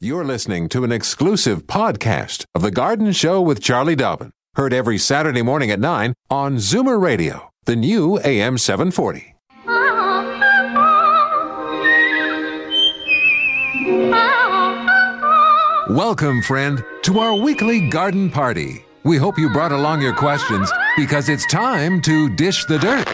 You're listening to an exclusive podcast of The Garden Show with Charlie Dobbin. Heard every Saturday morning at 9 on Zoomer Radio, the new AM 740. Welcome, friend, to our weekly garden party. We hope you brought along your questions because it's time to dish the dirt.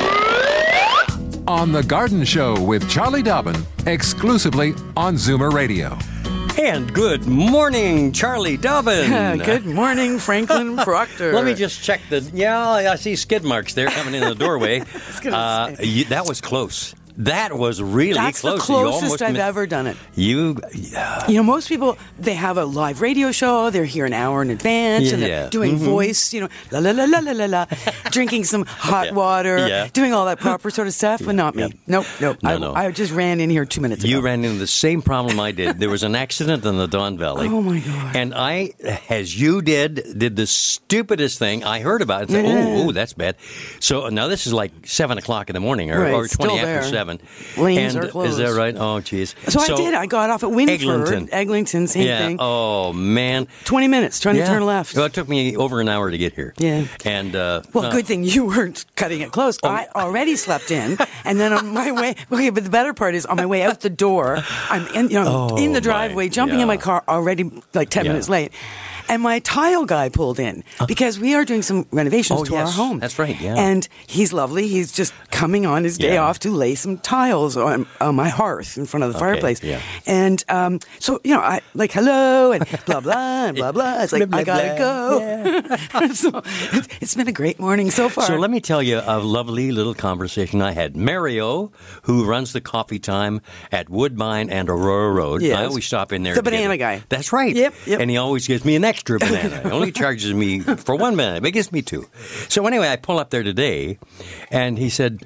On The Garden Show with Charlie Dobbin, exclusively on Zoomer Radio. And good morning, Charlie Dobbin. Good morning, Franklin Proctor. Let me just check I see skid marks there coming in the doorway. That was close. That was really That's close. That's the closest I've ever done it. You know, most people, they have a live radio show. They're here an hour in advance, and they're doing voice, la la la la la la la, drinking some hot water, doing all that proper sort of stuff, but not me. Nope. No. I just ran in here 2 minutes ago. You ran into the same problem I did. There was an accident in the Don Valley. Oh, my God. And I, as you did the stupidest thing. I heard about it. Oh, that's bad. So now this is like 7 o'clock in the morning or 20 after 7. Lanes are closed. Is that right? Oh, geez. So I did. I got off at Winford. Eglinton, same thing. Oh, man. 20 minutes trying to turn left. Well, it took me over an hour to get here. Yeah. And good thing you weren't cutting it close. I already slept in, and then on my way. Okay, but the better part is on my way out the door, I'm in the driveway, jumping in my car already like 10 minutes late. And my tile guy pulled in because we are doing some renovations to our home. That's right, yeah. And he's lovely. He's just coming on his day off to lay some tiles on my hearth in front of the fireplace. Yeah. And so, I like, hello, and blah, blah, and blah, blah. It's like, I gotta go. Yeah. So it's been a great morning so far. So let me tell you a lovely little conversation I had. Mario, who runs the coffee time at Woodbine and Aurora Road. Yes. I always stop in there. The banana guy. That's right. Yep. And he always gives me an extra banana. He only charges me for 1 banana, but he gives me 2. So anyway, I pull up there today, and he said,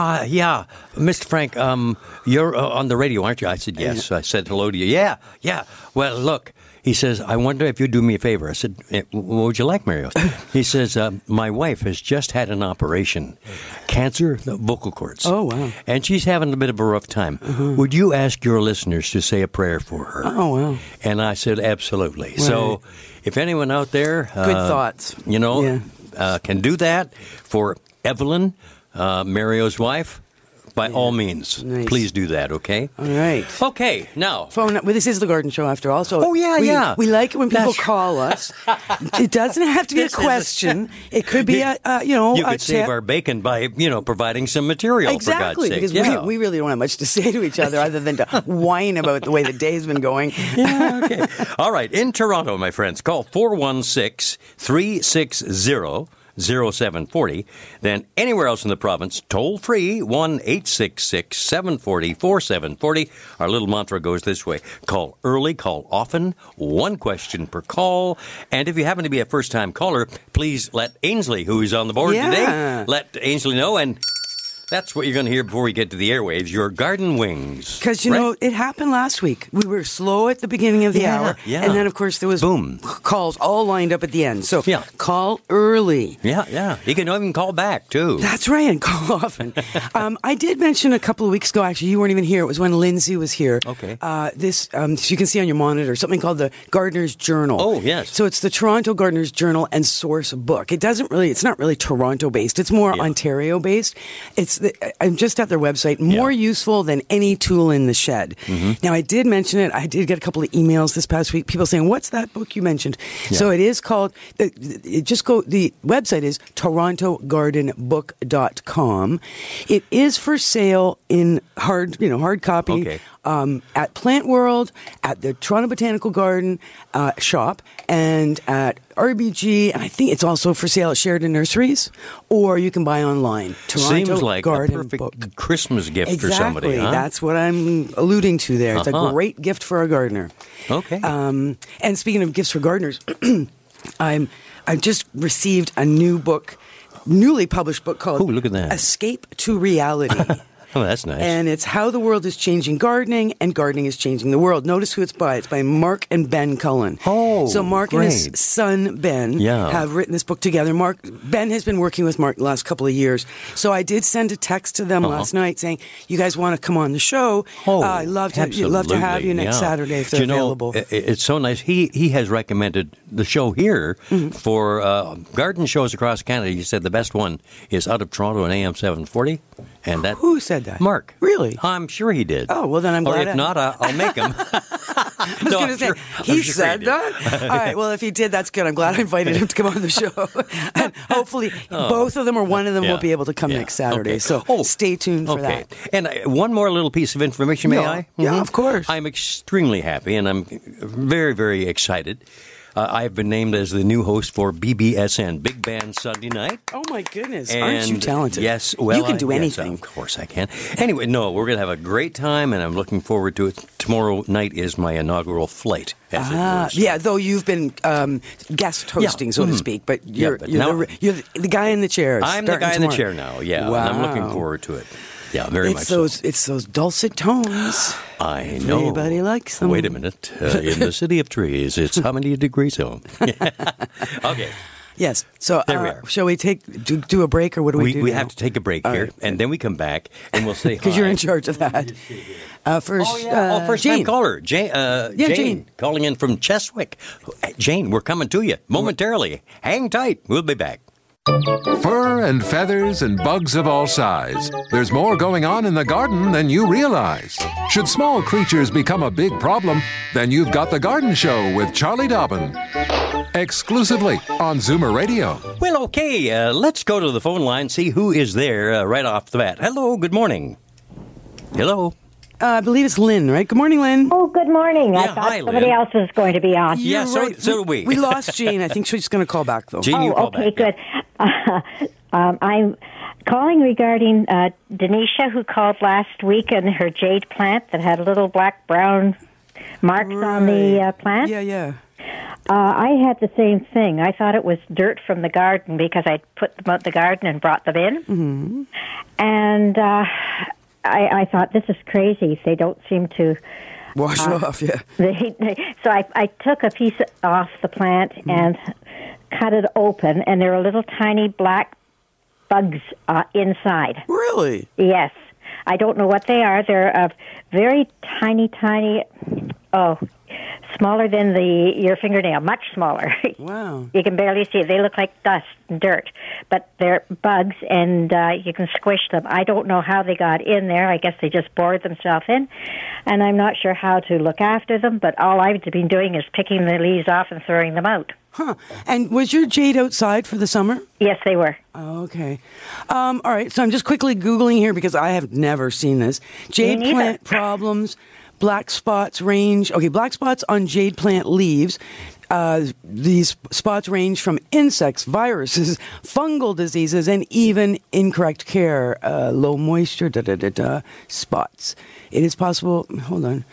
Mr. Frank, you're on the radio, aren't you? I said, yes. I said hello to you. Yeah. Well, look. He says, I wonder if you'd do me a favor. I said, what would you like, Mario? He says, my wife has just had an operation. Cancer, the vocal cords. Oh, wow. And she's having a bit of a rough time. Uh-huh. Would you ask your listeners to say a prayer for her? Oh, wow. And I said, absolutely. Right. So if anyone out there... Good thoughts. Can do that for Evelyn, Mario's wife, by all means, please do that, okay? All right. Okay, now. Phone. Well, this is the Garden Show after all. So we like it when people call us. It doesn't have to be a question. It could be You could save our bacon by, providing some material, for God's sake. Because we really don't have much to say to each other other than to whine about the way the day's been going. Okay. All right. In Toronto, my friends, call 416-360-0740. Then anywhere else in the province, toll free 1-866-740-4740. Our little mantra goes this way: call early, call often, 1 question per call. And if you happen to be a first-time caller, please let Ainsley, who is on the board today, let Ainsley know. And that's what you're going to hear before we get to the airwaves, your garden wings. Because, it happened last week. We were slow at the beginning of the hour. Yeah. And then, of course, there was calls all lined up at the end. So call early. Yeah. You can even call back, too. That's right, and call often. I did mention a couple of weeks ago, actually, you weren't even here. It was when Lindsay was here. Okay. So you can see on your monitor, something called the Gardener's Journal. Oh, yes. So it's the Toronto Gardener's Journal and Source book. It's not really Toronto-based. It's more Ontario-based. I'm just at their website. More useful than any tool in the shed. Mm-hmm. Now, I did mention it. I did get a couple of emails this past week. People saying, "What's that book you mentioned?" Yeah. So it is called. The website is TorontoGardenBook.com. It is for sale in hard copy. Okay. At Plant World, at the Toronto Botanical Garden shop, and at RBG, and I think it's also for sale at Sheridan Nurseries, or you can buy online. Toronto Seems like Garden a perfect Book. Christmas gift for somebody. Exactly, that's what I'm alluding to there. It's a great gift for a gardener. Okay. And speaking of gifts for gardeners, I've just received a newly published book called look at that. Escape to Reality. Oh, that's nice. And it's How the World is Changing Gardening and Gardening is Changing the World. Notice who it's by. It's by Mark and Ben Cullen. Oh, so Mark great. and his son Ben have written this book together. Ben has been working with Mark the last couple of years. So I did send a text to them last night saying, you guys want to come on the show? I'd love to have you next Saturday if they're available. It's so nice. He has recommended the show here for garden shows across Canada. He said the best one is out of Toronto on AM 740. And that who said that? Mark. Really? I'm sure he did. Oh, well, then I'm glad. Or if not, I'll make him. I was going to say, he said that? All right, well, if he did, that's good. I'm glad I invited him to come on the show. And hopefully both of them or one of them will be able to come next Saturday. Okay. So stay tuned for that. And one more little piece of information, may I? Yeah, of course. I'm extremely happy and I'm very, very excited. I've been named as the new host for BBSN, Big Band Sunday Night. Oh, my goodness. Aren't you talented? Yes. Well, you can do anything. Yes, of course I can. Anyway, we're going to have a great time, and I'm looking forward to it. Tomorrow night is my inaugural flight. Yeah, though you've been guest hosting, so to speak, but you're the guy in the chair. I'm the guy in the chair now, Wow. And I'm looking forward to it. Yeah, very much so. It's those dulcet tones. I know. Everybody likes them. Wait a minute. In the city of trees, it's how many degrees zone? Okay. Yes. So there we are. Shall we do a break, or what do we do? We now? have to take a break here, and then we come back, and we'll say hi. Because you're in charge of that. First time caller. Jane calling in from Cheswick. Jane, we're coming to you momentarily. Hang tight. We'll be back. Fur and feathers and bugs of all size. There's more going on in the garden than you realize. Should small creatures become a big problem, then you've got The Garden Show with Charlie Dobbin. Exclusively on Zoomer Radio. Well, okay, let's go to the phone line, see who is there right off the bat. Hello, good morning. Hello. I believe it's Lynn, right? Good morning, Lynn. Oh, good morning. I thought hi, somebody else was going to be on. Yeah, so do we. We lost Jane. I think she's going to call back, though. Jane, you call okay, back. Good. I'm calling regarding Denisha, who called last week, and her jade plant that had little black-brown marks on the plant. Yeah. I had the same thing. I thought it was dirt from the garden because I'd put them out the garden and brought them in. Mm-hmm. And I thought, this is crazy. They don't seem to wash off, yeah. So I took a piece off the plant and cut it open, and there were little tiny black bugs inside. Really? Yes. I don't know what they are. They're very tiny, smaller than your fingernail, much smaller. Wow. You can barely see it. They look like dust and dirt, but they're bugs, and you can squish them. I don't know how they got in there. I guess they just bored themselves in, and I'm not sure how to look after them, but all I've been doing is picking the leaves off and throwing them out. Huh. And was your jade outside for the summer? Yes, they were. Oh, okay. All right, so I'm just quickly Googling here because I have never seen this. Jade plant problems, black spots range. Okay, black spots on jade plant leaves. These spots range from insects, viruses, fungal diseases, and even incorrect care, low moisture, spots. It is possible. Hold on.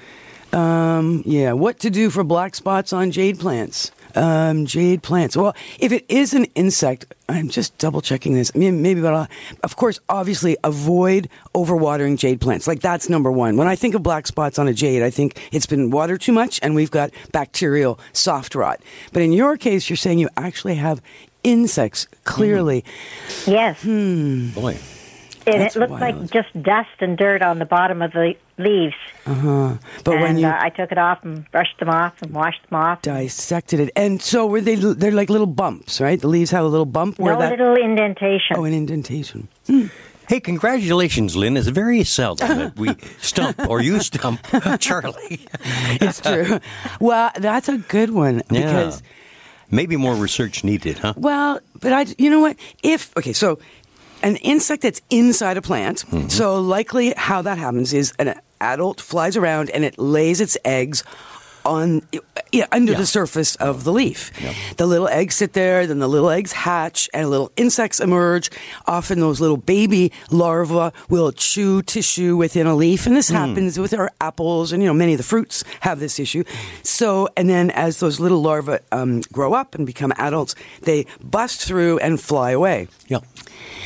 What to do for black spots on jade plants? Jade plants. Well, if it is an insect, I'm just double checking this. I mean, maybe, but of course, obviously, avoid overwatering jade plants. Like, that's number one. When I think of black spots on a jade, I think it's been watered too much and we've got bacterial soft rot. But in your case, you're saying you actually have insects, clearly. Yes. Boy. And it looked like just dust and dirt on the bottom of the leaves. But when I took it off and brushed them off and washed them off. Dissected it. And so they're like little bumps, right? The leaves have a little bump? Little indentation. Oh, an indentation. Hey, congratulations, Lynn. It's very seldom that we stump or you stump Charlie. It's true. Well, that's a good one. Because maybe more research needed, huh? Well, but you know what? So an insect that's inside a plant, so likely how that happens is an adult flies around and it lays its eggs under the surface of the leaf. Yep. The little eggs sit there, then the little eggs hatch, and little insects emerge. Often those little baby larvae will chew tissue within a leaf, and this happens with our apples, and many of the fruits have this issue. So, and then as those little larvae grow up and become adults, they bust through and fly away. Yep.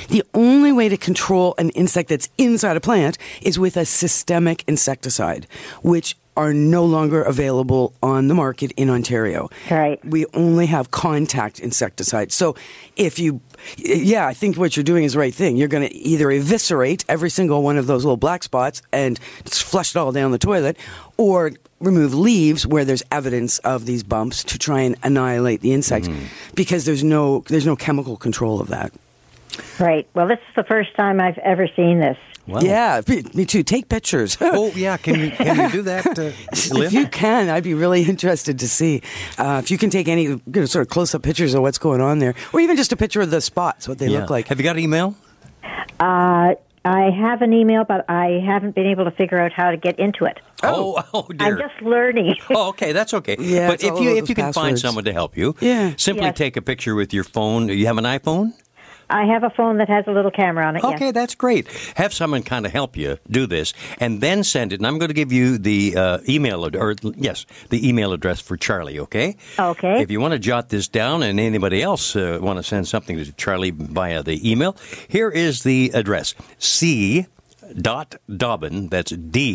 The only way to control an insect that's inside a plant is with a systemic insecticide, which are no longer available on the market in Ontario. Right. We only have contact insecticides. So if you, I think what you're doing is the right thing. You're going to either eviscerate every single one of those little black spots and just flush it all down the toilet, or remove leaves where there's evidence of these bumps to try and annihilate the insect, because there's no chemical control of that. Right. Well, this is the first time I've ever seen this. Wow. Yeah, me too. Take pictures. Oh, yeah. Can you do that, Liv? If you can, I'd be really interested to see. If you can take any sort of close-up pictures of what's going on there, or even just a picture of the spots, what they look like. Have you got email? I have an email, but I haven't been able to figure out how to get into it. Oh dear. I'm just learning. Oh, okay, that's okay. Yeah, but it's if all you those if you can find passwords. someone to help you, simply Yes. take a picture with your phone. You have an iPhone? I have a phone that has a little camera on it. Okay, yes. that's great. Have someone kind of help you do this, and then send it. And I'm going to give you the the email address for Charlie. Okay. Okay. If you want to jot this down, and anybody else want to send something to Charlie via the email, here is the address: c.dobbin. That's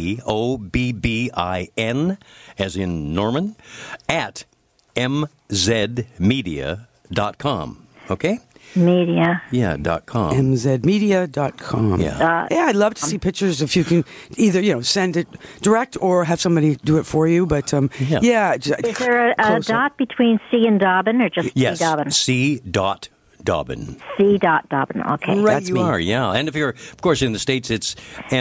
DOBBIN, as in Norman, at mzmedia.com. Okay. Media. Yeah, .com. mzmedia.com. Yeah. I'd love to see pictures if you can either, send it direct or have somebody do it for you. But, Is there a dot between C and Dobbin, or just Yes, C Dobbin? C.Dobbin. C.Dobbin, okay. Right, That's you me. are, yeah. And if you're, of course, in the States, it's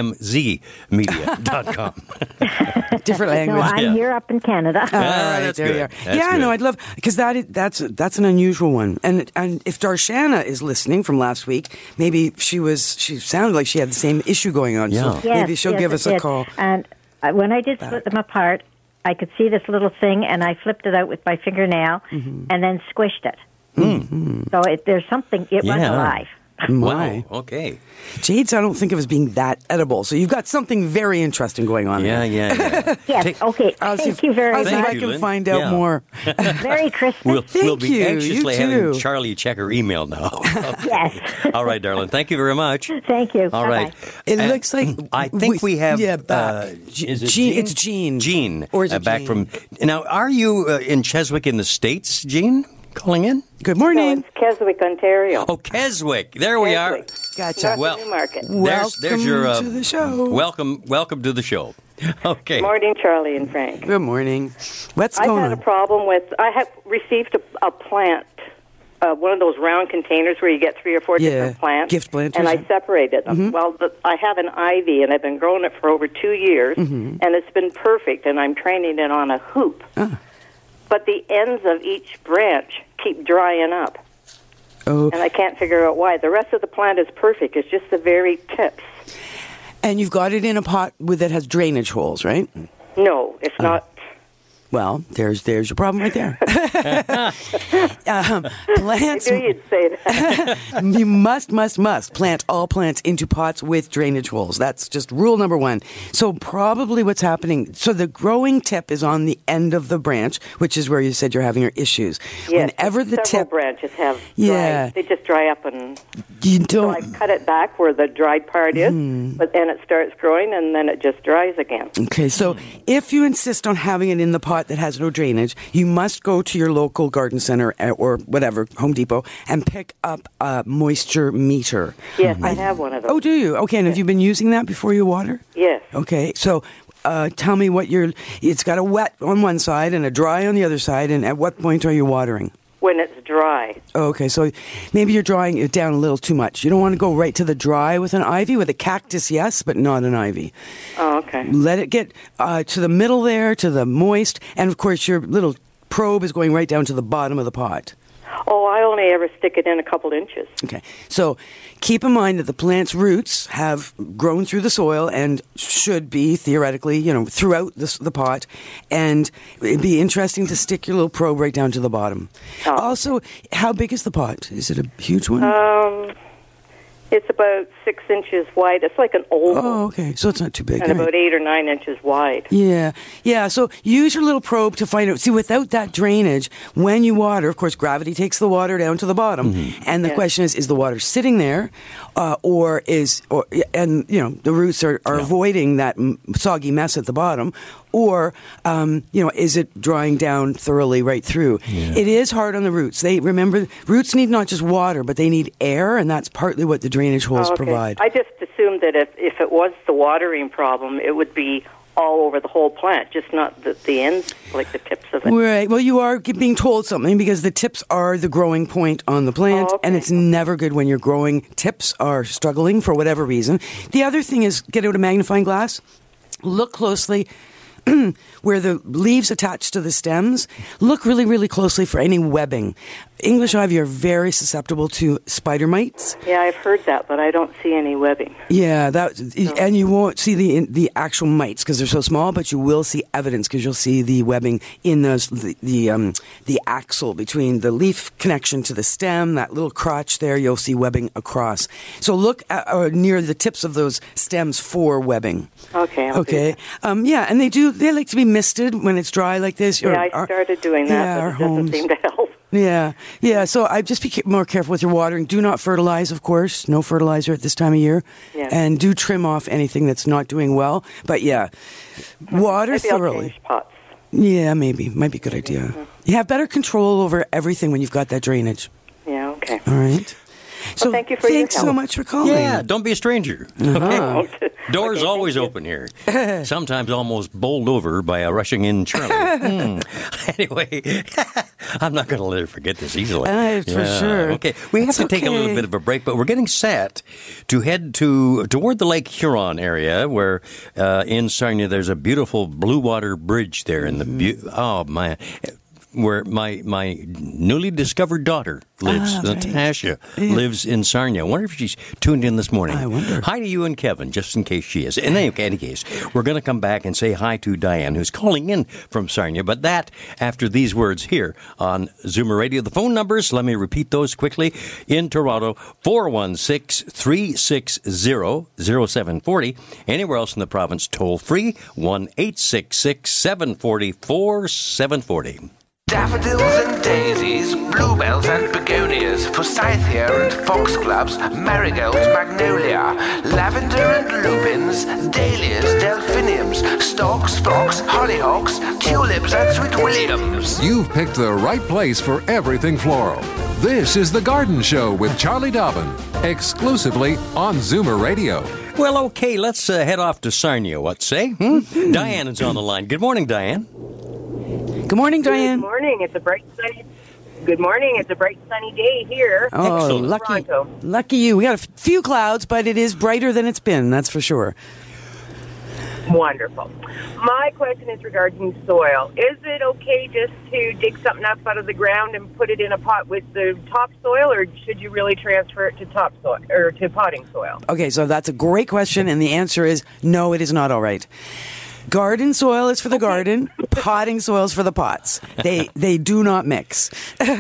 mzmedia.com. different No, language. I'm Yeah. here up in Canada. All right, that's there good. you are. That's Yeah, good. no, I'd love, because that's an unusual one. And if Darshana is listening from last week, maybe she sounded like she had the same issue going on. Yeah. So maybe she'll give it us a did. call. And when I did split them apart, I could see this little thing, and I flipped it out with my fingernail and then squished it. So there's something, it was Yeah. alive. My. Wow, okay. Jades, I don't think of as being that edible. So you've got something very interesting going on Yeah, there. yeah. Yes, okay. Thank you very I'll see if much. I you, can Lynn. find out Yeah. more. Merry Christmas. We'll Thank be you. anxiously You having too. Charlie check her email now. Yes. All right, darling. Thank you very much. Thank you. All Bye-bye. right. It And looks like I think we have. Yeah, is it Jean? It's Jean. Jean. Or is it back Jean? from. Now, are you in Cheswick in the States, Jean? Calling in? Good No, morning. it's Keswick, Ontario. Oh, Keswick. There we are. Keswick. Gotcha. North Well, Newmarket. There's your Welcome to the show. Welcome to the show. Okay. Morning, Charlie and Frank. Good morning. What's I've going had a on? problem with. I have received a plant, one of those round containers where you get 3 or 4 Yeah, different plants, gift planters, and I yeah. separated them. Well, I have an ivy, and I've been growing it for over 2 years, and it's been perfect. And I'm training it on a hoop, but the ends of each branch keep drying up. Oh, And I can't figure out why. The rest of the plant is perfect. It's just the very tips. and you've got it in a pot that has drainage holes, right? No, it's not. Well, there's your problem right there. I Plants, knew you'd say that. you must plant all plants into pots with drainage holes. That's just rule number 1. So probably what's happening, so the growing tip is on the end of the branch, which is where you said you're having your issues. Yes, Whenever the several tip, branches have Yeah. dry. They just dry up, and you so I don't, cut it back where the dried part is, but then it starts growing, and then it just dries again. okay, so if you insist on having it in the pot that has no drainage, you must go to your local garden center or whatever, Home Depot, and pick up a moisture meter. Yes, I have one of those. Oh, do you? Okay, and have you been using that before you water? Yes. Okay, so tell me what it's got a wet on one side and a dry on the other side, and at what point are you watering? When it's dry. Oh, okay, so maybe you're drying it down a little too much. You don't want to go right to the dry with an ivy. With a cactus, yes, but not an ivy. Oh, okay. Let it get to the middle there, to the moist, and of course your little probe is going right down to the bottom of the pot. Oh, I only ever stick it in a couple inches. Okay, so keep in mind that the plant's roots have grown through the soil and should be theoretically, throughout the pot. And it'd be interesting to stick your little probe right down to the bottom. Oh. Also, how big is the pot? Is it a huge one? It's about 6 inches wide. It's like an oval. Oh, okay. So it's not too big. And All right. about 8 or 9 inches wide. Yeah. So use your little probe to find out. See, without that drainage, when you water, of course, gravity takes the water down to the bottom. And the question is the water sitting there, and the roots are avoiding that soggy mess at the bottom, or is it drying down thoroughly right through? Yeah. It is hard on the roots. Remember, roots need not just water, but they need air, and that's partly what the drainage holes provide. I just assumed that if it was the watering problem, it would be all over the whole plant, just not the ends, like the tips of it. Right. Well, you are being told something because the tips are the growing point on the plant, and it's never good when your growing tips are struggling for whatever reason. The other thing is get out a magnifying glass, look closely where the leaves attach to the stems. Look really, really closely for any webbing. English ivy are very susceptible to spider mites. Yeah, I've heard that, but I don't see any webbing. Yeah, and you won't see the actual mites because they're so small, but you will see evidence because you'll see the webbing in the axil between the leaf connection to the stem, that little crotch there. You'll see webbing across. So look near the tips of those stems for webbing. Okay. Okay. And they like to be misted when it's dry like this. Yeah, I started doing that, but it doesn't seem to help. Yeah. So I just be more careful with your watering. Do not fertilize, of course. No fertilizer at this time of year. Yeah. And do trim off anything that's not doing well. But water maybe thoroughly. I'll change pots. Yeah, maybe. Might be a good idea. Mm-hmm. You have better control over everything when you've got that drainage. Yeah, okay. All right. So thank you for your help. Thanks so much for calling. Yeah, don't be a stranger. Okay. Doors always open here. Sometimes almost bowled over by a rushing in Charlie. Anyway, I'm not going to let her forget this easily. For sure. Okay, we have to take a little bit of a break, but we're getting set to head toward the Lake Huron area, where in Sarnia there's a beautiful blue water bridge there in the where my newly discovered daughter lives. Natasha lives in Sarnia. I wonder if she's tuned in this morning. I wonder. Hi to you and Kevin, just in case she is. In any case, we're going to come back and say hi to Diane, who's calling in from Sarnia. But that after these words here on Zoomer Radio. The phone numbers, let me repeat those quickly. In Toronto, 416-360-0740. Anywhere else in the province, toll free, 1-866-740-4740. Daffodils and daisies, bluebells and begonias, forsythia and foxgloves, marigolds, magnolia, lavender and lupins, dahlias, delphiniums, stalks, phlox, hollyhocks, tulips and sweet williams. You've picked the right place for everything floral. This is The Garden Show with Charlie Dobbin, exclusively on Zoomer Radio. Well, okay, let's head off to Sarnia, what say? Diane is on the line. Good morning, Diane. Good morning, Diane. Good morning. It's a bright sunny. Good morning. It's a bright sunny day here. Oh, lucky you. We got a few clouds, but it is brighter than it's been. That's for sure. Wonderful. My question is regarding soil. Is it okay just to dig something up out of the ground and put it in a pot with the topsoil, or should you really transfer it to topsoil or to potting soil? Okay, so that's a great question, and the answer is no. It is not all right. Garden soil is for the garden. Potting soil is for the pots. They do not mix.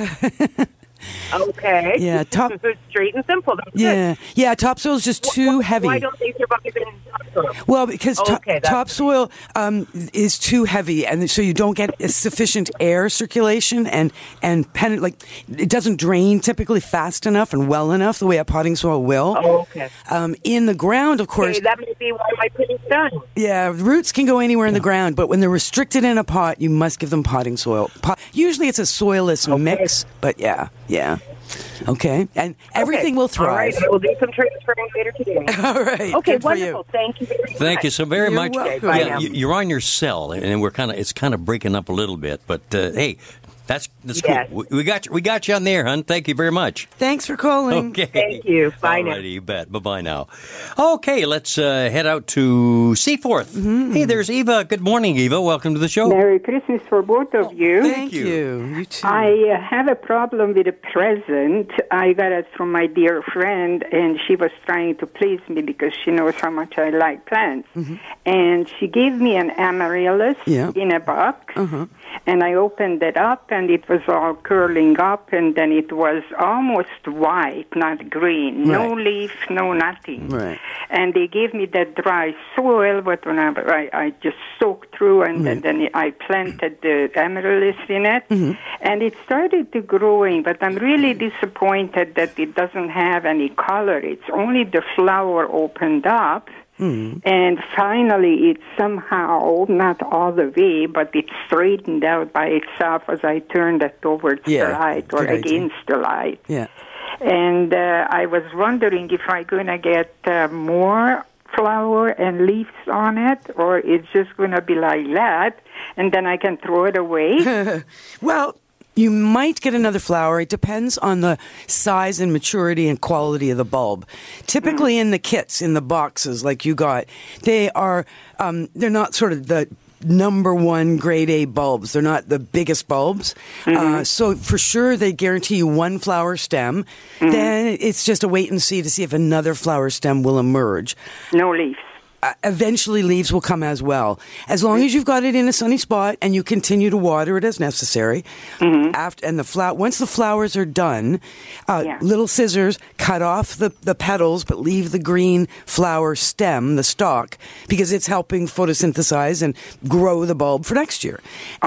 Okay. Yeah. Straight and simple. That's good. Yeah. Topsoil is just too heavy. Why don't they survive in topsoil? Well, because topsoil is too heavy, and so you don't get sufficient air circulation and it doesn't drain typically fast enough and well enough the way a potting soil will. Oh, okay. In the ground, of course. Okay, that may be why my pudding's done. Yeah, roots can go anywhere in the ground, but when they're restricted in a pot, you must give them potting soil. Usually it's a soilless mix, but yeah. Okay, and everything will thrive. All right, we'll do some transferring later today. All right. Okay, good wonderful. Thank you very much. Thank you so very much. Welcome. Yeah, you're on your cell, and it's kind of breaking up a little bit, but hey. That's yes. Cool. We got you on there, hon. Thank you very much. Thanks for calling. Okay. Thank you. Bye now. You bet. Bye now. Okay, let's head out to Seaforth. Mm-hmm. Hey, there's Eva. Good morning, Eva. Welcome to the show. Merry Christmas for both of you. Thank you. You too. I have a problem with a present. I got it from my dear friend, and she was trying to please me because she knows how much I like plants. Mm-hmm. And she gave me an amaryllis in a box. Uh-huh. And I opened it up, and it was all curling up, and then it was almost white, not green. No leaf, no nothing. Right. And they gave me that dry soil, but when I just soaked through, and then I planted the amaryllis in it, and it started to growing, but I'm really disappointed that it doesn't have any color. It's only the flower opened up. And finally, it somehow, not all the way, but it straightened out by itself as I turned it towards the light or against the light. Yeah. And I was wondering if I'm going to get more flower and leaves on it, or it's just going to be like that, and then I can throw it away. Well, you might get another flower. It depends on the size and maturity and quality of the bulb. Typically in the kits, in the boxes like you got, they are, they're not sort of the number one grade A bulbs. They're not the biggest bulbs. So for sure they guarantee you one flower stem. Then it's just a wait and see to see if another flower stem will emerge. No leaves. Eventually leaves will come as well. As long as you've got it in a sunny spot and you continue to water it as necessary. Once the flowers are done, little scissors cut off the petals but leave the green flower stem, the stalk, because it's helping photosynthesize and grow the bulb for next year.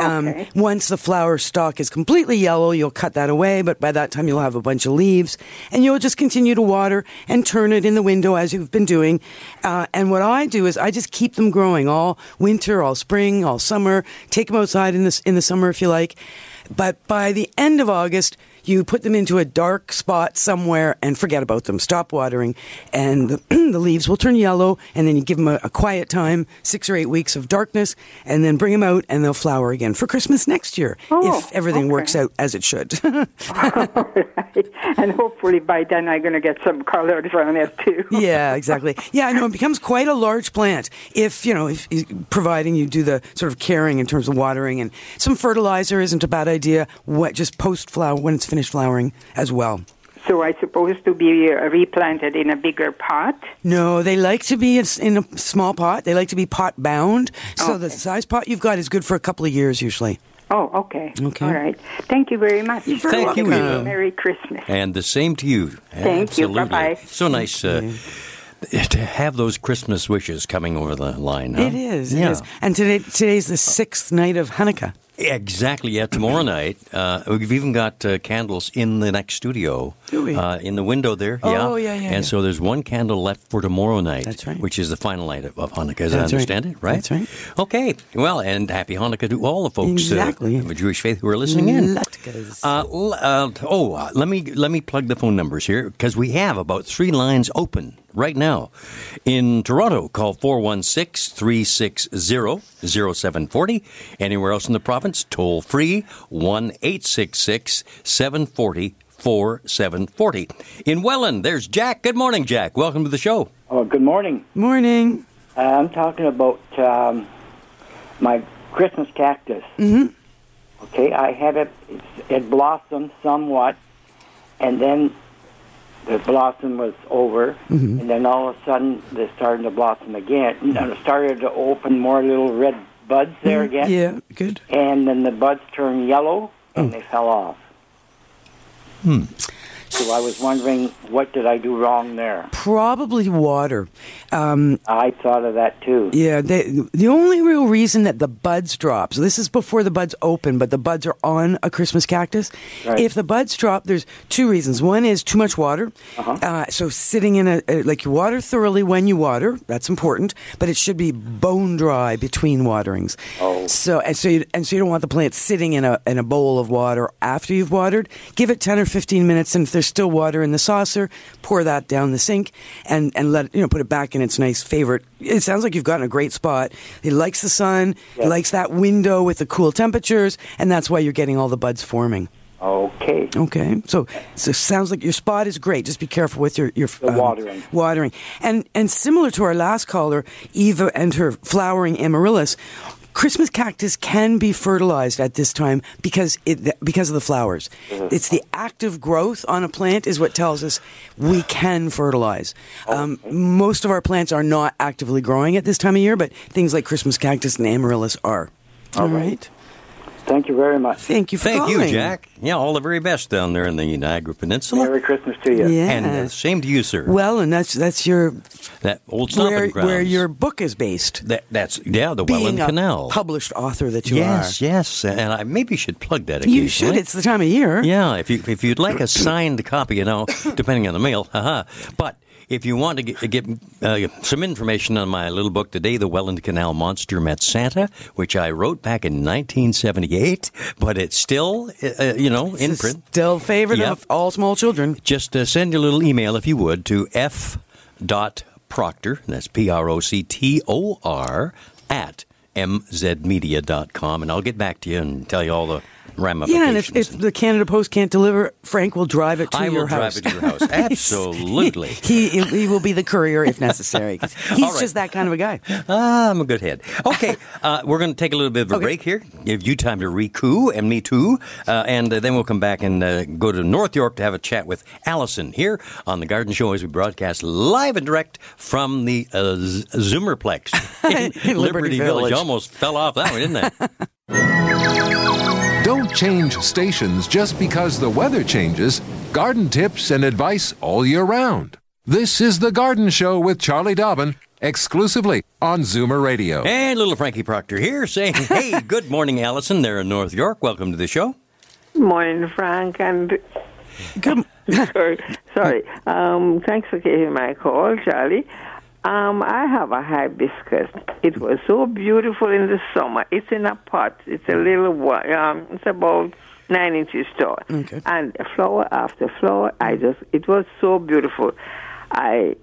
Once the flower stalk is completely yellow, you'll cut that away, but by that time you'll have a bunch of leaves, and you'll just continue to water and turn it in the window as you've been doing. And what I do is I just keep them growing all winter, all spring, all summer. Take them outside in the summer if you like. But by the end of August, you put them into a dark spot somewhere and forget about them. Stop watering, and the leaves will turn yellow, and then you give them a quiet time, 6 or 8 weeks of darkness, and then bring them out, and they'll flower again for Christmas next year, if everything works out as it should. All right. And hopefully by then I'm going to get some colors on it, too. Yeah, exactly. Yeah, I know it becomes quite a large plant if providing you do the sort of caring in terms of watering, and some fertilizer isn't a bad idea. Just post-flower when it's finished flowering as well. So I supposed to be replanted in a bigger pot? No, they like to be in a small pot. They like to be pot bound. So the size pot you've got is good for a couple of years usually. Oh, okay. All right. Thank you very much. Thank you, Eva. Merry Christmas. And the same to you. Thank you. Bye-bye. So nice to have those Christmas wishes coming over the line. Huh? It is. It is. And today's the 6th night of Hanukkah. Exactly, yeah. Tomorrow night, we've even got candles in the next studio. Do we? In the window there, Oh, yeah. And so there's one candle left for tomorrow night. That's right. Which is the final night of Hanukkah, as I understand it, right? That's right. Okay, well, and happy Hanukkah to all the folks of the Jewish faith who are listening in. Let me plug the phone numbers here, because we have about 3 lines open right now. In Toronto, call 416-360-0740. Anywhere else in the province, toll free, 1-866-740-4740. In Welland, there's Jack. Good morning, Jack. Welcome to the show. Oh, good morning. Morning. I'm talking about my Christmas cactus. Okay, I had it blossomed somewhat, and then the blossom was over, and then all of a sudden they started to blossom again. And it started to open more little red buds there again. Yeah, good. And then the buds turned yellow, and they fell off. So I was wondering, what did I do wrong there? Probably water. I thought of that too. Yeah, the only real reason that the buds drop, so this is before the buds open, but the buds are on a Christmas cactus. Right. If the buds drop, there's 2 reasons. One is too much water. So sitting in you water thoroughly when you water, that's important, but it should be bone dry between waterings. So you don't want the plant sitting in a bowl of water after you've watered. Give it 10 or 15 minutes, and if there's still water in the saucer, pour that down the sink and let it, put it back in its nice favorite. It sounds like you've gotten a great spot. It likes the sun, it likes that window with the cool temperatures, and that's why you're getting all the buds forming. Okay. So it sounds like your spot is great. Just be careful with your watering. And similar to our last caller, Eva and her flowering amaryllis, Christmas cactus can be fertilized at this time because of the flowers. It's the active growth on a plant is what tells us we can fertilize. Most of our plants are not actively growing at this time of year, but things like Christmas cactus and amaryllis are. All right. Thank you very much. Thank you for Thank calling. you, Jack. Yeah, all the very best down there in the Niagara Peninsula. Merry Christmas to you. Yeah. And same to you, sir. Well, and that's your That old stomping grounds. where your book is based. That's the Being Welland a Canal. published author that you Yes, are. yes. And I maybe should plug that occasionally. You should. It's the time of year. Yeah, if you'd like a signed copy, depending on the mail, but if you want to get some information on my little book, The Day the Welland Canal Monster Met Santa, which I wrote back in 1978, but it's still, in print. Still favorite Yep. of all small children. Just send your little email, if you would, to f.proctor, that's Proctor, at mzmedia.com, and I'll get back to you and tell you all the ramifications. Yeah, and if the Canada Post can't deliver, Frank will drive it to your house. I will drive it to your house. Absolutely. He will be the courier if necessary. He's All right. just that kind of a guy. I'm a good head. Okay, we're going to take a little bit of a break here. Give you time to recoup, and me too. And then we'll come back and go to North York to have a chat with Allison here on The Garden Show as we broadcast live and direct from the Zoomerplex In Liberty Village. Almost fell off that one, didn't it? Don't change stations just because the weather changes. Garden tips and advice all year round. This is The Garden Show with Charlie Dobbin, exclusively on Zoomer Radio. And little Frankie Proctor here saying, hey, good morning, Allison, there in North York. Welcome to the show. Morning, Frank, and sorry. Thanks for taking my call, Charlie. I have a hibiscus. It was so beautiful in the summer. It's in a pot. It's a little it's about 9 inches tall. Okay. And flower after flower, it was so beautiful. I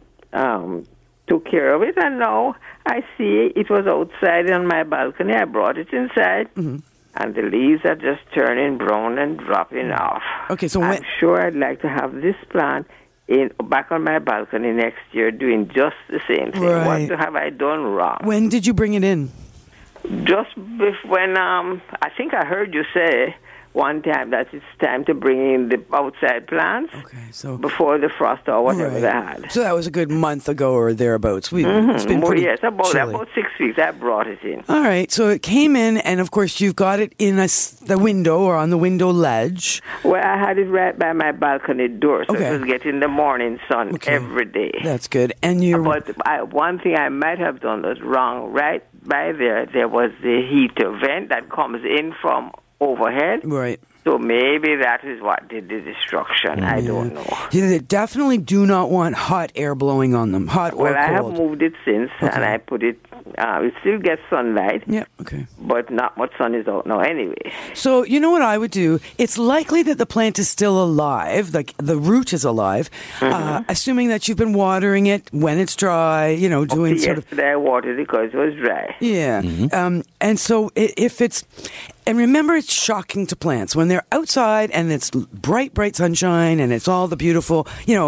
took care of it, and now I see it was outside on my balcony. I brought it inside. Mm-hmm. And the leaves are just turning brown and dropping off. Okay, so I'm sure I'd like to have this plant back on my balcony next year doing just the same thing. Right. What have I done wrong? When did you bring it in? Just when I think I heard you say one time that it's time to bring in the outside plants before the frost or whatever they had. So that was a good month ago or thereabouts. It's been pretty about chilly. 6 weeks I brought it in. All right, so it came in, and of course you've got it in the window or on the window ledge. Well, I had it right by my balcony door, so it was getting the morning sun every day. That's good. And But one thing I might have done was wrong. Right by there was the heater vent that comes in from overhead. Right. So maybe that is what did the destruction. I don't know. Yeah, they definitely do not want hot air blowing on them, hot or cold. Well, I have moved it since, and I put it, it still gets sunlight. Yeah, okay. But not much sun is out now anyway. So, you know what I would do? It's likely that the plant is still alive, like the root is alive, assuming that you've been watering it when it's dry, doing Yesterday I watered it because it was dry. Yeah. And so if it's... And remember, it's shocking to plants when they're outside and it's bright, bright sunshine and it's all the beautiful,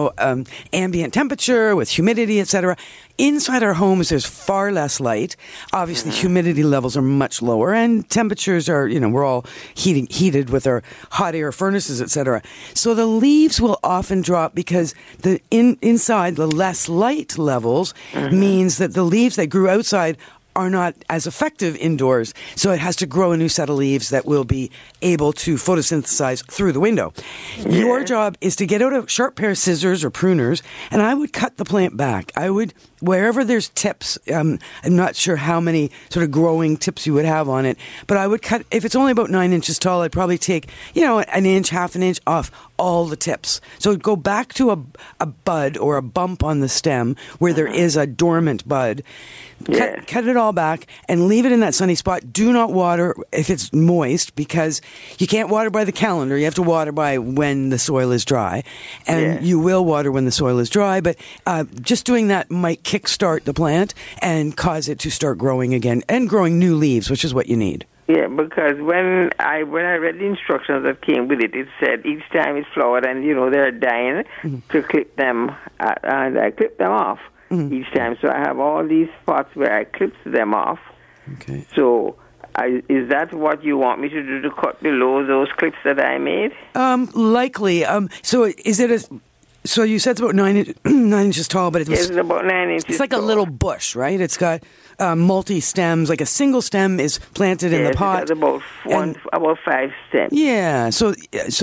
ambient temperature with humidity, etc. Inside our homes, there's far less light. Obviously, humidity levels are much lower, and temperatures are, we're all heated with our hot air furnaces, etc. So the leaves will often drop because inside the less light levels means that the leaves that grew outside are not as effective indoors, so it has to grow a new set of leaves that will be able to photosynthesize through the window. Your job is to get out a sharp pair of scissors or pruners, and I would cut the plant back. I would, wherever there's tips, I'm not sure how many sort of growing tips you would have on it, but I would cut, if it's only about 9 inches tall, I'd probably take, an inch, half an inch off all the tips. So go back to a bud or a bump on the stem where there is a dormant bud. Cut it all back and leave it in that sunny spot. Do not water if it's moist, because you can't water by the calendar. You have to water by when the soil is dry. And you will water when the soil is dry, but just doing that might kickstart the plant and cause it to start growing again and growing new leaves, which is what you need. Yeah, because when I read the instructions that came with it, it said each time it's flowered and, they're dying, to clip them, and I clip them off each time. So I have all these spots where I clip them off. Okay. So is that what you want me to do, to cut below those clips that I made? Likely. So is it So you said it's about 9 inches tall, but It's about 9 inches. It's like tall. a little bush, right? It's got multi stems. Like a single stem is planted in the pot. It's about about 5 stems. Yeah. So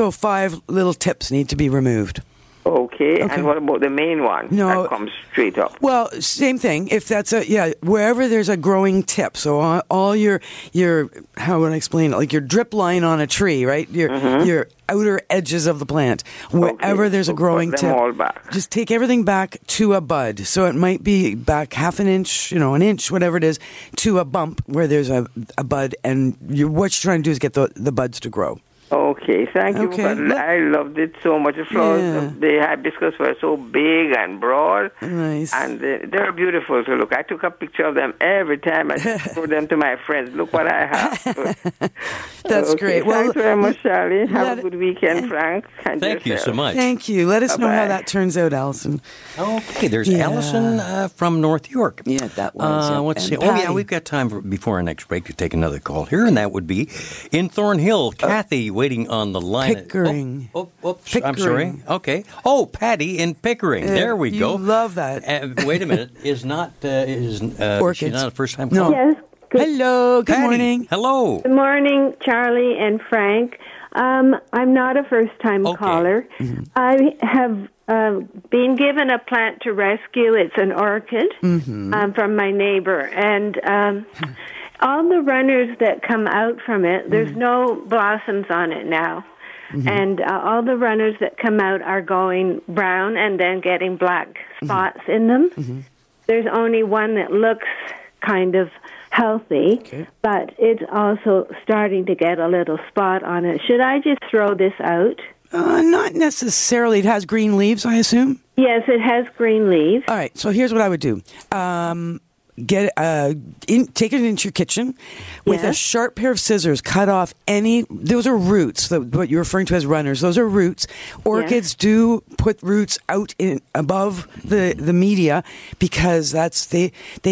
5 little tips need to be removed. Okay. And what about the main one? No. That comes straight up. Well, same thing. If that's wherever there's a growing tip. So all your how would I explain it? Like your drip line on a tree, right? Your outer edges of the plant. Wherever there's a growing put them tip, all back. just take everything back to a bud. So it might be back half an inch, an inch, whatever it is, to a bump where there's a bud, and what you're trying to do is get the buds to grow. Okay, thank you. Okay. I loved it so much. The flowers, the hibiscus were so big and broad. Nice. And they're beautiful to look. I took a picture of them every time I showed them to my friends. Look what I have. That's great. Well, thanks very much, Charlie. Have a good weekend, Frank. And Thank you so much. Thank you. Let us know Bye-bye. how that turns out, Allison. Okay, there's Allison from North York. Yeah, that was. Let's see. And Oh, yeah, Patty. we've got time before our next break to take another call here, and that would be in Thornhill. Kathy waiting on the line. Pickering. Oops, Pickering. I'm sorry. Okay. Oh, Patty in Pickering. There we you go. love that. Wait a minute. Is she's Orchids. not a first-time No. caller? Yes. Hello. Good Patty, morning. Hello. Good morning, Charlie and Frank. I'm not a first-time caller. I have been given a plant to rescue. It's an orchid from my neighbor. And all the runners that come out from it, there's no blossoms on it now. And all the runners that come out are going brown and then getting black spots in them. There's only one that looks kind of healthy, but it's also starting to get a little spot on it. Should I just throw this out? Not necessarily. It has green leaves, I assume. Yes, it has green leaves. All right. So here's what I would do. Take it into your kitchen with a sharp pair of scissors. Cut off those are roots. What you're referring to as runners. Those are roots. Orchids do put roots out above the media because they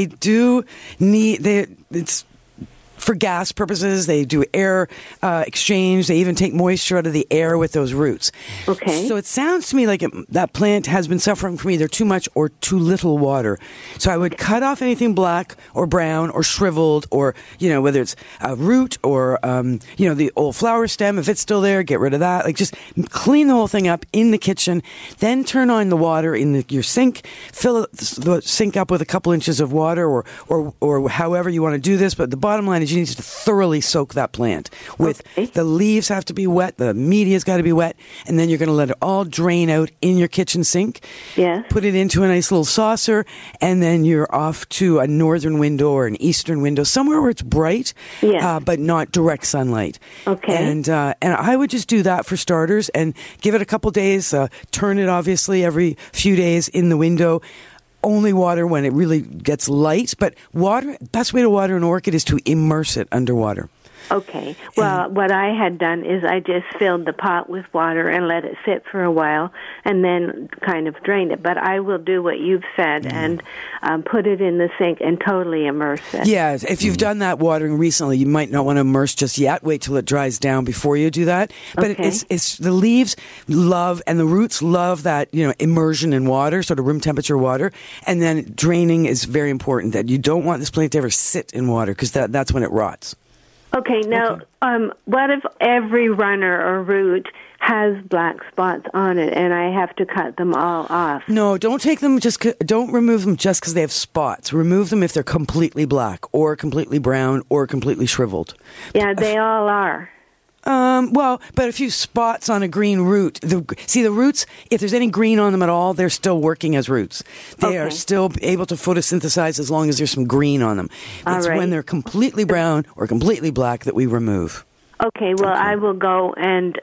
do need it's. For gas purposes, they do air exchange. They even take moisture out of the air with those roots. Okay. So it sounds to me like that plant has been suffering from either too much or too little water. So I would cut off anything black or brown or shriveled or, whether it's a root or, the old flower stem. If it's still there, get rid of that. Like just clean the whole thing up in the kitchen. Then turn on the water in your sink. Fill the sink up with a couple inches of water or however you want to do this. But the bottom line is you need to thoroughly soak that plant. The leaves have to be wet, the media's got to be wet, and then you're going to let it all drain out in your kitchen sink. Yeah. Put it into a nice little saucer, and then you're off to a northern window or an eastern window, somewhere where it's bright, but not direct sunlight. Okay. And I would just do that for starters and give it a couple days. Turn it obviously every few days in the window. Only water when it really gets light, but best way to water an orchid is to immerse it underwater. Okay. Well, what I had done is I just filled the pot with water and let it sit for a while and then kind of drained it. But I will do what you've said and put it in the sink and totally immerse it. Yeah, if you've done that watering recently, you might not want to immerse just yet. Wait till it dries down before you do that. But it's the leaves love and the roots love that, immersion in water, sort of room temperature water. And then draining is very important. That you don't want this plant to ever sit in water because that's when it rots. Okay, now, what if every runner or root has black spots on it and I have to cut them all off? No, don't remove them just because they have spots. Remove them if they're completely black or completely brown or completely shriveled. Yeah, they all are. But a few spots on a green root. The roots, if there's any green on them at all, they're still working as roots. They are still able to photosynthesize as long as there's some green on them. It's when they're completely brown or completely black that we remove. Okay, well, I will go and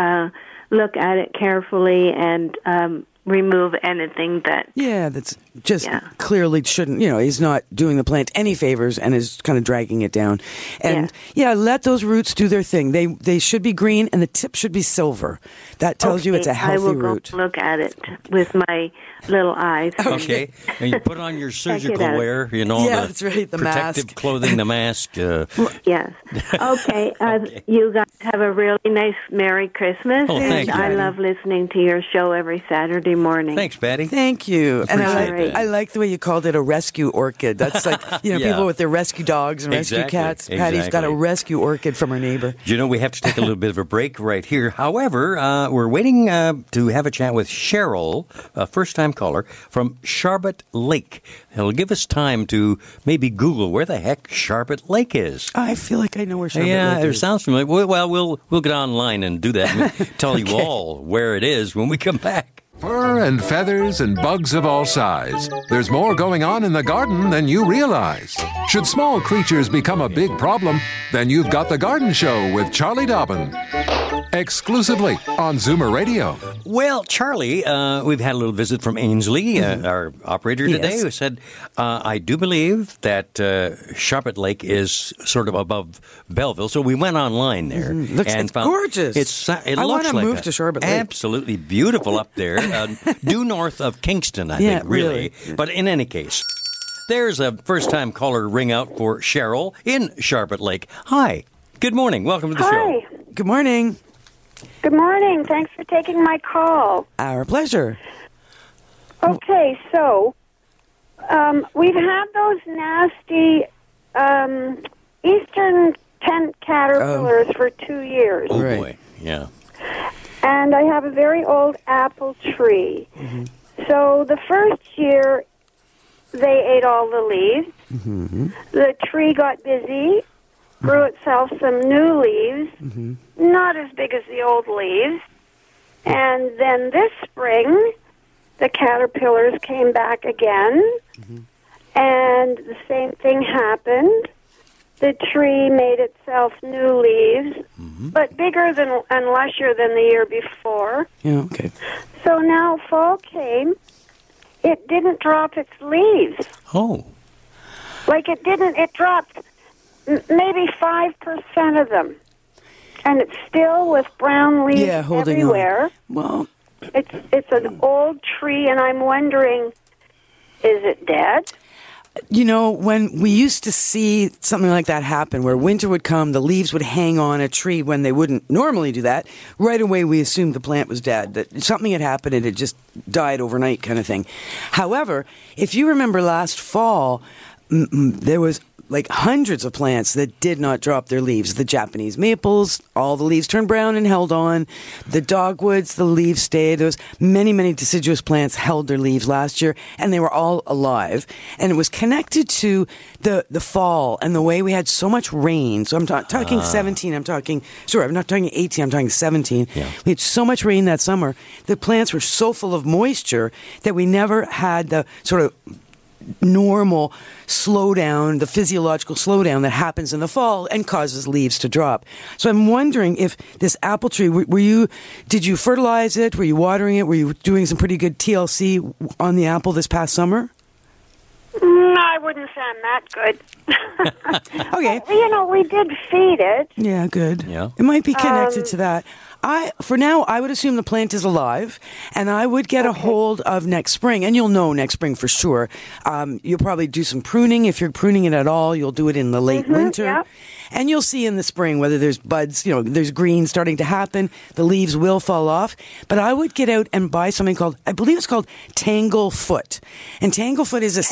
look at it carefully and remove anything that's just clearly shouldn't, is not doing the plant any favors and is kind of dragging it down. And let those roots do their thing. They should be green and the tip should be silver. That tells you it's a healthy root. I will go look at it with my little eyes. Okay. And you put on your surgical wear, that's right, the protective mask. clothing, the mask. Yes. Okay. You guys have a really nice Merry Christmas. Oh, thank you. I love listening to your show every Saturday Monday morning. Thanks, Patty. Thank you. And Appreciate that. I like the way you called it a rescue orchid. That's like, Yeah. people with their rescue dogs and rescue Exactly, cats. Patty's got a exactly. rescue orchid from her neighbor. Do you know we have to take a little bit of a break right here? However, we're waiting to have a chat with Cheryl, a first-time caller from Sharbot Lake. It'll give us time to maybe Google where the heck Sharbot Lake is. I feel like I know where Sharbot Yeah, Lake it is. sounds familiar. Well, we'll get online and do that and tell you all where it is when we come back. Fur and feathers and bugs of all size. There's more going on in the garden than you realize. Should small creatures become a big problem, then you've got The Garden Show with Charlie Dobbin. Exclusively on Zoomer Radio. Well, Charlie, we've had a little visit from Ainsley, our operator today, who said, I do believe that Sharbot Lake is sort of above Belleville. So we went online there. It's gorgeous. It I looks wanna like move to Sharbot Lake. absolutely beautiful up there, due north of Kingston, I think, really. But in any case, there's a first-time caller ring out for Cheryl in Sharbot Lake. Hi. Good morning. Welcome to the show. Hi. Good morning. Good morning. Thanks for taking my call. Our pleasure. Okay, so we've had those nasty eastern tent caterpillars for 2 years. Oh, Right. boy. Yeah. And I have a very old apple tree. So the first year, they ate all the leaves. The tree got busy, grew itself some new leaves, not as big as the old leaves. And then this spring, the caterpillars came back again, and the same thing happened. The tree made itself new leaves, but bigger than and lusher than the year before. Yeah, okay. So now fall came, it didn't drop its leaves. Oh. Like it didn't, it dropped maybe 5% of them. And it's still with brown leaves holding everywhere. on. Well, It's an old tree, and I'm wondering, is it dead? you know, when we used to see something like that happen, where winter would come, the leaves would hang on a tree when they wouldn't normally do that, right away we assumed the plant was dead, that something had happened and it just died overnight kind of thing. However, if you remember last fall, there was like hundreds of plants that did not drop their leaves. The Japanese maples, all the leaves turned brown and held on. The dogwoods, the leaves stayed. There was many deciduous plants held their leaves last year, and they were all alive. And it was connected to the fall and the way we had so much rain. So I'm talking 17, I'm not talking 18, I'm talking 17. Yeah. We had so much rain that summer. The plants were so full of moisture that we never had the sort of normal slowdown, the physiological slowdown that happens in the fall and causes leaves to drop. So I'm wondering if this apple tree, did you fertilize it? Were you watering it? Were you doing some pretty good TLC on the apple this past summer? I wouldn't say I'm that good. Okay. You know, we did feed it. Yeah, good. Yeah. It might be connected to that. For now, I would assume the plant is alive, and I would get a hold of next spring, and you'll know next spring for sure. You'll probably do some pruning. If you're pruning it at all, you'll do it in the late winter. Yeah. And you'll see in the spring whether there's buds, there's green starting to happen. The leaves will fall off. But I would get out and buy something called, I believe it's called Tanglefoot. And Tanglefoot is a...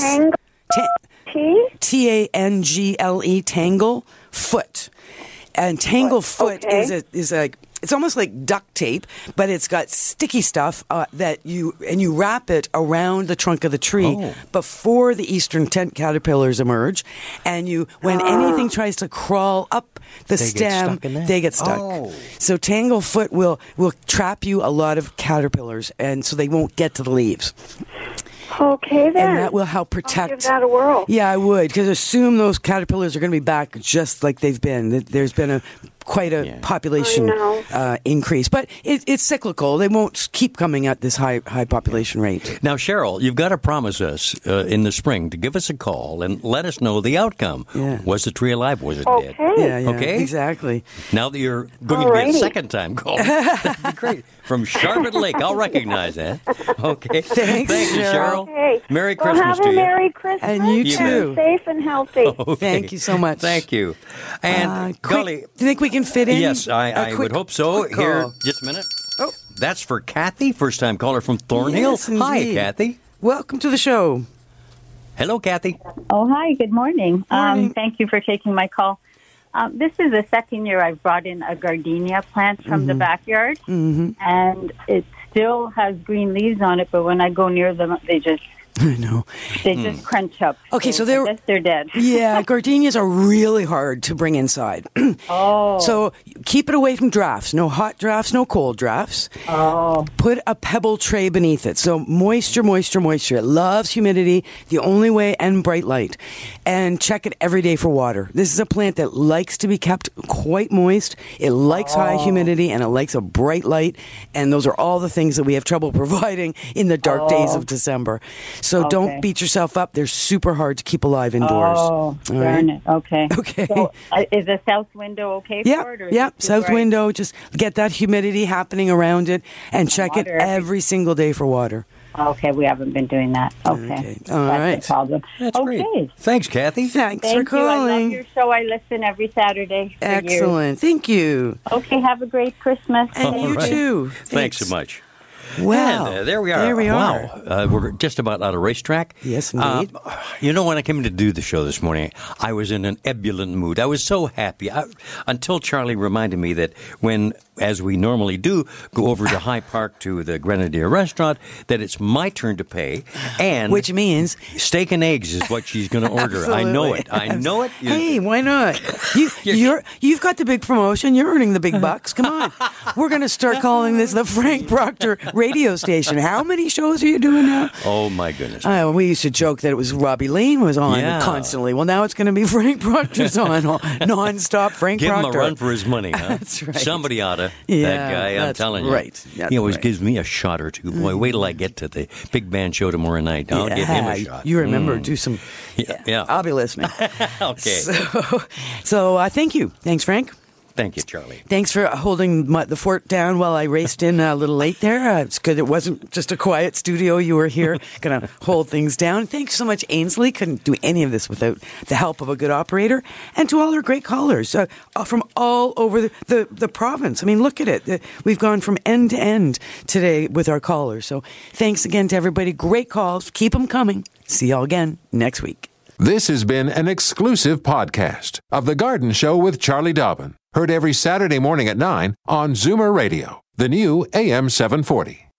T-A-N-G-L-E, Tanglefoot. And Tanglefoot is a it's almost like duct tape, but it's got sticky stuff that you wrap it around the trunk of the tree before the eastern tent caterpillars emerge. And when anything tries to crawl up the stem, they get stuck. So Tanglefoot will trap you a lot of caterpillars, and so they won't get to the leaves. Okay, then. And that will help protect. I'll give that a whirl. Yeah, I would, because assume those caterpillars are going to be back just like they've been. There's been quite a population increase, but it's cyclical. They won't keep coming at this high population rate. Now, Cheryl, you've got to promise us in the spring to give us a call and let us know the outcome. Yeah. Was the tree alive? Was it dead? Yeah, okay, exactly. Now that you're going to be a second-time caller, that'd be great. From Sharbot Lake, I'll recognize that. Okay, thanks, Cheryl. Okay. Merry Christmas have to you. a Merry Christmas. And you too. Safe and healthy. Okay. Thank you so much. Thank you. And golly, do you think we can fit in? yes, I would hope so. quick Here, call? just a minute. Oh. That's for Kathy, first-time caller from Thornhill. Yes, Hi, indeed. Kathy. Welcome to the show. Hello, Kathy. Oh, hi. Good morning. Morning. Thank you for taking my call. This is the second year I've brought in a gardenia plant from the backyard, and it still has green leaves on it, but when I go near them, they just I know. They just crunch up. Okay, so I guess they're dead. Yeah, gardenias are really hard to bring inside. So keep it away from drafts. No hot drafts, no cold drafts. Put a pebble tray beneath it. So moisture. It loves humidity, the only way, and bright light. And check it every day for water. This is a plant that likes to be kept quite moist. It likes high humidity, and it likes a bright light. And those are all the things that we have trouble providing in the dark days of December. So don't beat yourself up. They're super hard to keep alive indoors. Oh, darn it. Okay. So, is a south window okay for it? Or Yeah, south window. Just get that humidity happening around it and check it every single day for water. Okay, we haven't been doing that. Okay. All right. That's the problem. That's great. Thanks, Kathy. Thanks Thank for you. I calling. love your show. I listen every Saturday for Excellent. Thank you. years. Okay, have a great Christmas. And you too. Thanks so much. Wow. And, there we are. There we are. Wow. We're just about out of racetrack. Yes, indeed. You know, when I came to do the show this morning, I was in an ebullient mood. I was so happy until Charlie reminded me that when, as we normally do, go over to High Park to the Grenadier restaurant, that it's my turn to pay. And which means steak and eggs is what she's going to order. I know it. I know it. Hey, why not? You've got the big promotion. You're earning the big bucks. Come on. We're going to start calling this the Frank Proctor radio station. How many shows are you doing now? Oh, my goodness. We used to joke that it was Robbie Lane was on constantly. Well, now it's going to be Frank Proctor's on nonstop. Frank Proctor. Give him a run for his money, huh? That's right. Somebody ought to. Yeah, that guy, I'm telling you. Right. He always gives me a shot or two. Boy, wait till I get to the big band show tomorrow night. I'll give him a shot. You remember, do some... Yeah. I'll be listening. Okay. So thank you. Thanks, Frank. Thank you, Charlie. Thanks for holding the fort down while I raced in a little late there. It's good it wasn't just a quiet studio. You were here going to hold things down. Thanks so much, Ainsley. Couldn't do any of this without the help of a good operator. And to all our great callers from all over the province. I mean, look at it. We've gone from end to end today with our callers. So thanks again to everybody. Great calls. Keep them coming. See y'all again next week. This has been an exclusive podcast of The Garden Show with Charlie Dobbin. Heard every Saturday morning at 9 on Zoomer Radio, the new AM 740.